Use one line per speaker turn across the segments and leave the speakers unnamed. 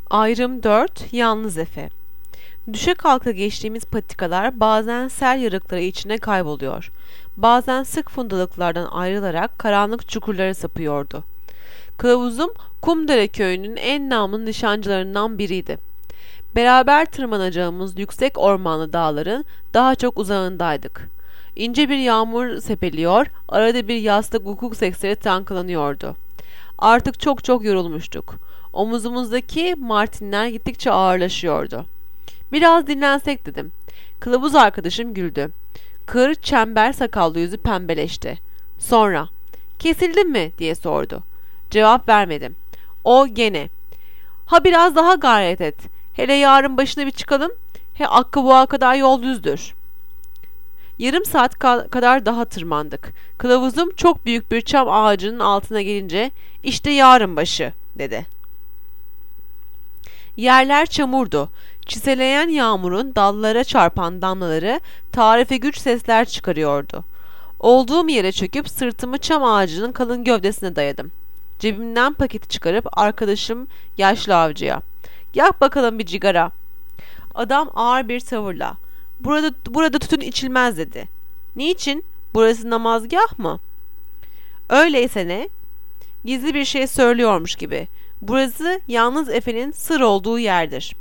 Ayrım 4. Yalnız Efe. Düşe kalka geçtiğimiz patikalar bazen sel yarıkları içine kayboluyor. Bazen sık fundalıklardan ayrılarak karanlık çukurlara sapıyordu. Kılavuzum Kumdere köyünün en namlı nişancılarından biriydi. Beraber tırmanacağımız yüksek ormanlı dağların daha çok uzağındaydık. İnce bir yağmur sepeliyor, arada bir yastık hukuk sekseri tanklanıyordu. Artık çok yorulmuştuk. Omuzumuzdaki martinler gittikçe ağırlaşıyordu. Biraz dinlensek dedim. Kılavuz arkadaşım güldü. Kır, çember sakallı yüzü pembeleşti. Sonra, kesildin mi diye sordu. Cevap vermedim. O gene, ha biraz daha gayret et. Hele yarın başına bir çıkalım. He Akkabuğa kadar yol düzdür. Yarım saat kadar daha tırmandık. Kılavuzum çok büyük bir çam ağacının altına gelince işte yarın başı dedi. Yerler çamurdu. Çiseleyen yağmurun dallara çarpan damlaları tarife güç sesler çıkarıyordu. Olduğum yere çöküp sırtımı çam ağacının kalın gövdesine dayadım. Cebimden paketi çıkarıp arkadaşım yaşlı avcıya, "Yak bakalım bir cigara." Adam ağır bir tavırla, Burada tütün içilmez." dedi. "Niçin? Burası namazgah mı?" "Öyleyse ne?" Gizli bir şey söylüyormuş gibi. "Burası yalnız Efe'nin sır olduğu yerdir."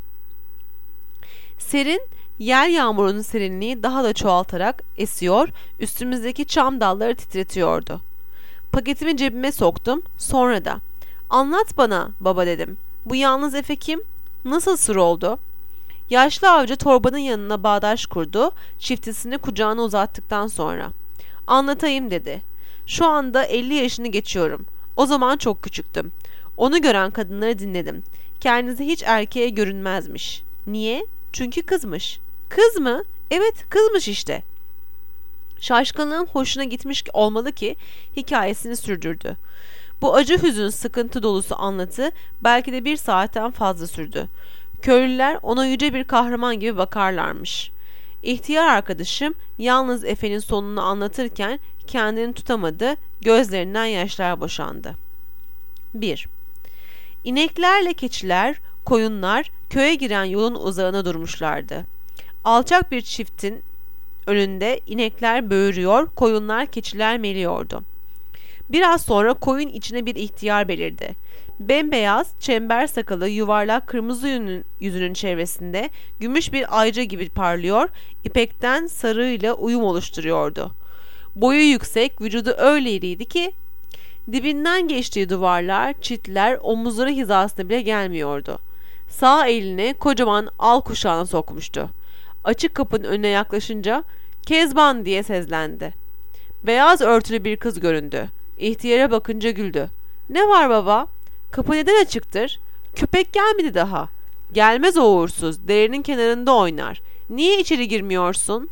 Serin, yer yağmurunun serinliği daha da çoğaltarak esiyor, üstümüzdeki çam dalları titretiyordu. Paketimi cebime soktum, sonra da "Anlat bana baba" dedim. "Bu yalnız Efe kim? Nasıl sır oldu?" Yaşlı avcı torbanın yanına bağdaş kurdu, çiftisini kucağına uzattıktan sonra. "Anlatayım" dedi. "Şu anda 50 yaşını geçiyorum. O zaman çok küçüktüm. Onu gören kadınları dinledim. Kendisi hiç erkeğe görünmezmiş. Niye? Çünkü kızmış." "Kız mı?" "Evet, kızmış işte." Şaşkınlığım hoşuna gitmiş olmalı ki hikayesini sürdürdü. Bu acı hüzün sıkıntı dolusu anlatı belki de 1 saatten fazla sürdü. Köylüler ona yüce bir kahraman gibi bakarlarmış. İhtiyar arkadaşım yalnız Efe'nin sonunu anlatırken kendini tutamadı, gözlerinden yaşlar boşandı. 1. İneklerle keçiler, koyunlar köye giren yolun uzağına durmuşlardı. Alçak bir çiftin önünde inekler böğürüyor, koyunlar keçiler meliyordu. Biraz sonra koyun içine bir ihtiyar belirdi. Bembeyaz, çember sakalı, yuvarlak kırmızı yüzünün çevresinde gümüş bir ayca gibi parlıyor, ipekten sarıyla uyum oluşturuyordu. Boyu yüksek, vücudu öyle iriydi ki dibinden geçtiği duvarlar, çitler omuzları hizasına bile gelmiyordu. Sağ elini kocaman al kuşağına sokmuştu. Açık kapının önüne yaklaşınca "Kezban" diye seslendi. Beyaz örtülü bir kız göründü. İhtiyara bakınca güldü. "Ne var baba? Kapı neden açıktır?" "Köpek gelmedi daha." "Gelmez o uğursuz. Derenin kenarında oynar. Niye içeri girmiyorsun?"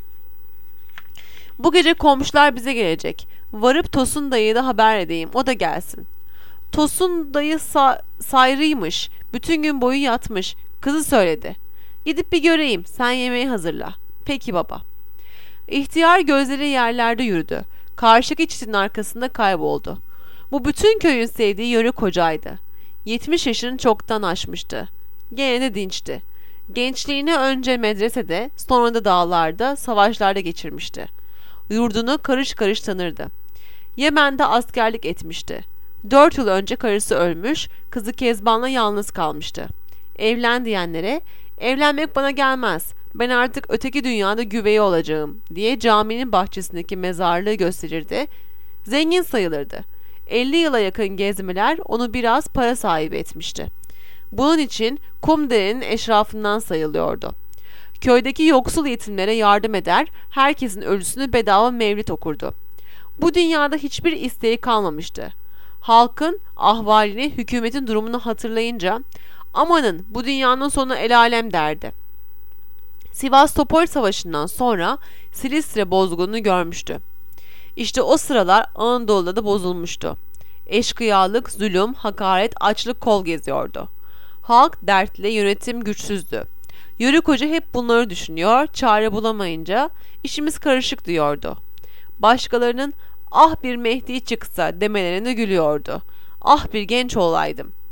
"Bu gece komşular bize gelecek. Varıp Tosun dayıya da haber edeyim. O da gelsin." "Tosun dayı sayrıymış. Bütün gün boyu yatmış. Kızı söyledi." "Gidip bir göreyim. Sen yemeği hazırla." "Peki baba." İhtiyar gözleri yerlerde yürüdü. Karşıki çitin arkasında kayboldu. Bu bütün köyün sevdiği yörük hocaydı. 70 yaşını çoktan aşmıştı. Gene de dinçti. Gençliğini önce medresede, sonra da dağlarda, savaşlarda geçirmişti. Yurdunu karış karış tanırdı. Yemen'de askerlik etmişti. 4 yıl önce karısı ölmüş, kızı Kezban'la yalnız kalmıştı. Evlen diyenlere, "Evlenmek bana gelmez. Ben artık öteki dünyada güveye olacağım" diye caminin bahçesindeki mezarlığı gösterirdi. Zengin sayılırdı. 50 yıla yakın gezmeler onu biraz para sahibi etmişti. Bunun için Kumdere'nin eşrafından sayılıyordu. Köydeki yoksul yetimlere yardım eder, herkesin ölüsünü bedava mevlid okurdu. Bu dünyada hiçbir isteği kalmamıştı. Halkın ahvalini, hükümetin durumunu hatırlayınca "Amanın, bu dünyanın sonu el alem" derdi. Sivastopol Savaşı'ndan sonra Silistre bozgununu görmüştü. İşte o sıralar Anadolu'da da bozulmuştu. Eşkıyalık, zulüm, hakaret, açlık kol geziyordu. Halk dertli, yönetim güçsüzdü. Yörük Hoca hep bunları düşünüyor, çare bulamayınca "işimiz karışık" diyordu. Başkalarının "ah bir Mehdi çıksa" demelerine gülüyordu. "Ah bir genç olaydım."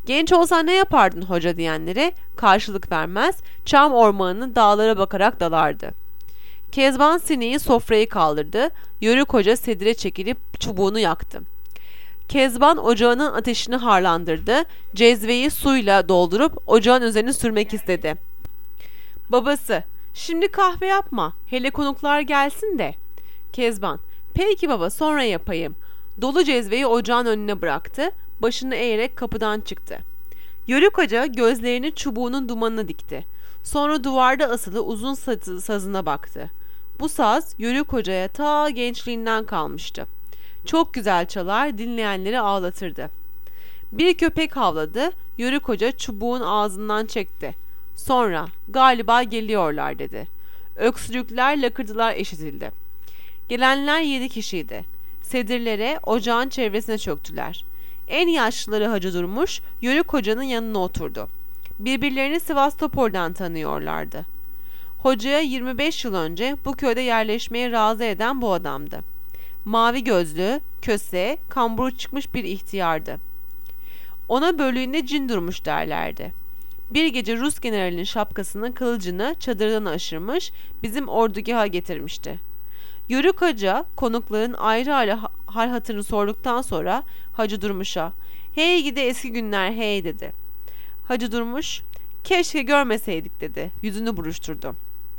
Genç olsan ne yapardın hoca diyenlere karşılık vermez, çam ormanının dağlara bakarak dalardı. Kezban sineği sofrayı kaldırdı, Yörük Hoca sedire çekilip çubuğunu yaktı. Kezban ocağının ateşini harlandırdı, cezveyi suyla doldurup ocağın üzerine sürmek istedi. Babası, şimdi kahve yapma, hele konuklar gelsin de. Kezban, peki baba, sonra yapayım. Dolu cezveyi ocağın önüne bıraktı, başını eğerek kapıdan çıktı. Yörük Hoca gözlerini çubuğunun dumanına dikti. Sonra duvarda asılı uzun sazına baktı. Bu saz Yörük Hoca'ya ta gençliğinden kalmıştı. Çok güzel çalar, dinleyenleri ağlatırdı. Bir köpek havladı, Yörük Hoca çubuğun ağzından çekti. Sonra galiba geliyorlar dedi. Öksürükler, lakırdılar eşitildi. Gelenler 7 kişiydi. Sedirlere, ocağın çevresine çöktüler. En yaşlıları Hacı Durmuş, Yörük Hoca'nın yanına oturdu. Birbirlerini Sivastopol'dan tanıyorlardı. Hocaya 25 yıl önce bu köyde yerleşmeye razı eden bu adamdı. Mavi gözlü, köse, kamburu çıkmış bir ihtiyardı. Ona bölüğünde cin durmuş derlerdi. Bir gece Rus generalinin şapkasının kılıcını çadırdan aşırmış, bizim ordugaha getirmişti. Yörük Hoca konukların ayrı ayrı hal hatırını sorduktan sonra Hacı Durmuş'a "Hey gidi eski günler hey" dedi. Hacı Durmuş "Keşke görmeseydik" dedi. Yüzünü buruşturdu.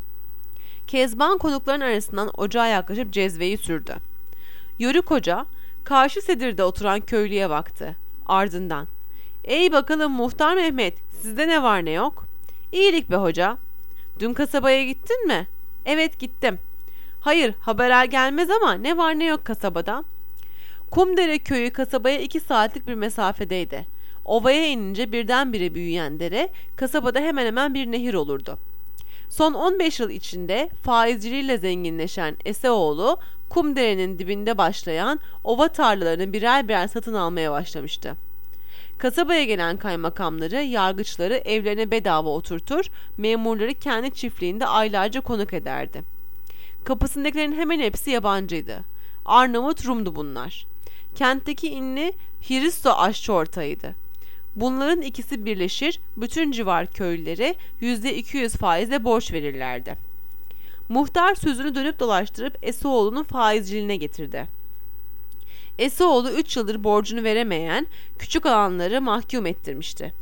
Kezban konukların arasından ocağa yaklaşıp cezveyi sürdü. Yörük Hoca karşı sedirde oturan köylüye baktı. Ardından "Ey bakalım Muhtar Mehmet, sizde ne var ne yok?" "İyilik be hoca." "Dün kasabaya gittin mi?" "Evet gittim." "Hayır, haber gelmez ama ne var ne yok kasabada?" Kumdere köyü kasabaya 2 saatlik bir mesafedeydi. Ovaya inince birdenbire büyüyen dere, kasabada hemen hemen bir nehir olurdu. Son 15 yıl içinde faizciliğiyle zenginleşen Eseoğlu, Kumdere'nin dibinde başlayan ova tarlalarını birer birer satın almaya başlamıştı. Kasabaya gelen kaymakamları, yargıçları evlerine bedava oturtur, memurları kendi çiftliğinde aylarca konuk ederdi. Kapısındakilerin hemen hepsi yabancıydı. Arnavut, Rum'du bunlar. Kentteki ünlü Hristo aşçı ortağıydı. Bunların ikisi birleşir, bütün civar köylülere %200 faizle borç verirlerdi. Muhtar sözünü dönüp dolaştırıp Esoğlu'nun faizciliğine getirdi. Esoğlu 3 yıldır borcunu veremeyen küçük alanları mahkum ettirmişti.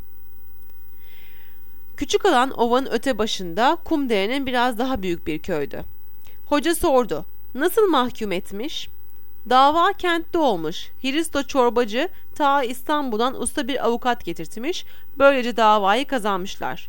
Küçük alan ovanın öte başında Kumdere'nin biraz daha büyük bir köydü. Hoca sordu. Nasıl mahkum etmiş? Dava kentte olmuş. Hristo çorbacı ta İstanbul'dan usta bir avukat getirtmiş. Böylece davayı kazanmışlar.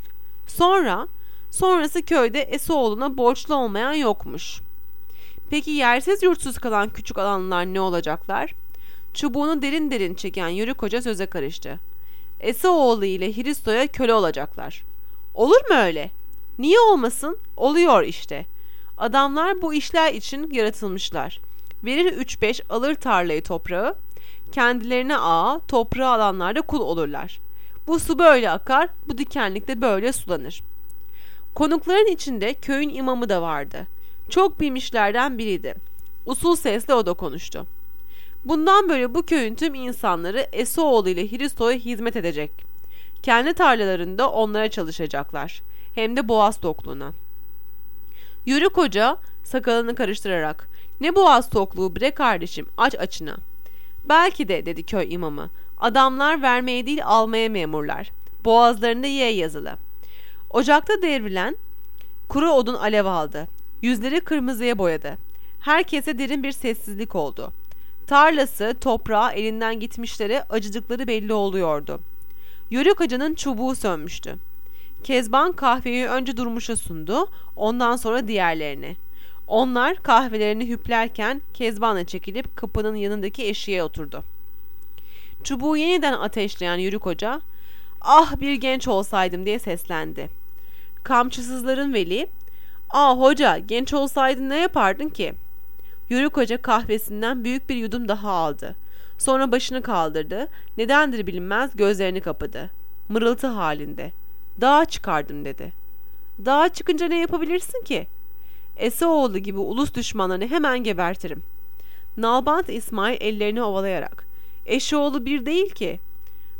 Sonrası köyde Esoğlu'na borçlu olmayan yokmuş. Peki yersiz yurtsuz kalan küçük alanlar ne olacaklar? Çubuğunu derin derin çeken Yörük Hoca söze karıştı. Esoğlu ile Hristo'ya köle olacaklar. Olur mu öyle? Niye olmasın? Oluyor işte. Adamlar bu işler için yaratılmışlar. Verir 3-5 alır tarlayı toprağı, kendilerine ağa, toprağı alanlarda kul olurlar. Bu su böyle akar, bu dikenlikte böyle sulanır. Konukların içinde köyün imamı da vardı. Çok bilmişlerden biriydi. Usul sesle o da konuştu. Bundan böyle bu köyün tüm insanları Esoğlu ile Hristo'ya hizmet edecek. Kendi tarlalarında onlara çalışacaklar. Hem de boğaz tokluğuna. Yörük Hoca sakalını karıştırarak "Ne boğaz tokluğu bre kardeşim, aç açına." "Belki de" dedi köy imamı. "Adamlar vermeye değil almaya memurlar. Boğazlarında Y yazılı." Ocakta devrilen kuru odun alev aldı. Yüzleri kırmızıya boyadı. Herkese derin bir sessizlik oldu. Tarlası, toprağı elinden gitmişlere acıdıkları belli oluyordu. Yörük Hoca'nın çubuğu sönmüştü. Kezban kahveyi önce Durmuş'a sundu, ondan sonra diğerlerine. Onlar kahvelerini hüplerken Kezban'la çekilip kapının yanındaki eşiğe oturdu. Çubuğu yeniden ateşleyen Yörük Hoca, "Ah bir genç olsaydım" diye seslendi. Kamçısızların veli, "Ah hoca, genç olsaydın ne yapardın ki?" Yörük Hoca kahvesinden büyük bir yudum daha aldı. Sonra başını kaldırdı, nedendir bilinmez gözlerini kapadı. Mırıltı halinde. "Dağa çıkardım" dedi. "Dağa çıkınca ne yapabilirsin ki?" "Eseoğlu gibi ulus düşmanlarını hemen gebertirim." Nalbant İsmail ellerini ovalayarak, "Eşoğlu bir değil ki."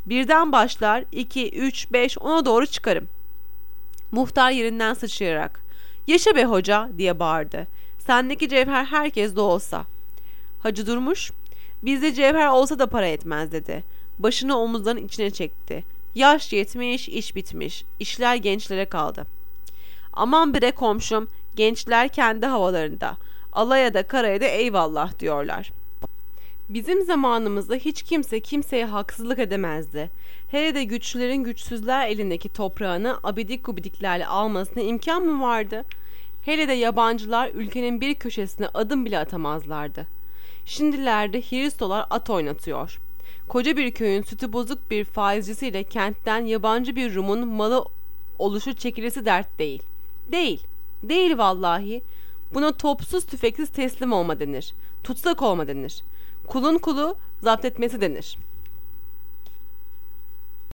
Birden başlar, 2, 3, 5, 10'a doğru çıkarım. Muhtar yerinden sıçrayarak, yaşa be hoca diye bağırdı. Sendeki cevher herkeste olsa. Hacı Durmuş, bizde cevher olsa da para etmez dedi. Başını omuzlarının içine çekti. Yaş yetmiş, iş bitmiş. İşler gençlere kaldı. Aman bre komşum, gençler kendi havalarında. Alaya da karaya da eyvallah diyorlar. Bizim zamanımızda hiç kimse kimseye haksızlık edemezdi. Hele de güçlülerin güçsüzler elindeki toprağını abidik gubidiklerle almasına imkan mı vardı? Hele de yabancılar ülkenin bir köşesine adım bile atamazlardı. Şimdilerde Hristolar at oynatıyor. Koca bir köyün sütü bozuk bir faizcisiyle kentten yabancı bir Rum'un malı oluşu çekilesi dert değil. Değil. Değil vallahi. Buna topsuz tüfeksiz teslim olma denir. Tutsak olma denir. Kulun kulu zapt etmesi denir.